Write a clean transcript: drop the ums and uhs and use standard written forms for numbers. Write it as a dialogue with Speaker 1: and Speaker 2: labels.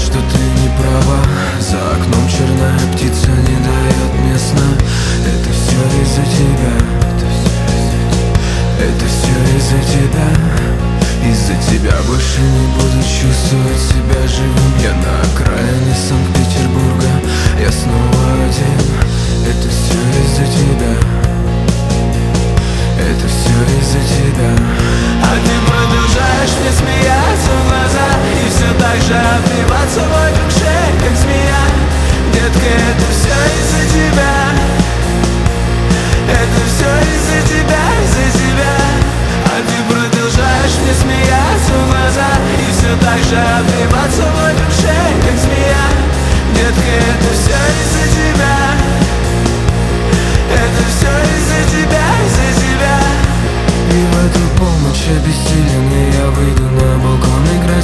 Speaker 1: что ты не права. За окном черная птица не дает мне сна. Это все из-за тебя. Это все из-за тебя. Из-за тебя больше не буду чувствовать себя живым. Я на окраине Санкт-Петербурга, я снова один. Это все из-за тебя. Это все из-за тебя. А ты продолжаешь мне смеяться в глаза и все так же обвиваться вокруг шеи, как змея. Детка, это все из-за тебя. Это все из-за тебя, из-за тебя. А ты продолжаешь мне смеяться в глаза и все так же обвиваться вокруг шеи, как змея. Детка, это все из-за тебя. Это все из-за тебя, из-за тебя. И в эту полночь обессиленный я выйду на балкон играть.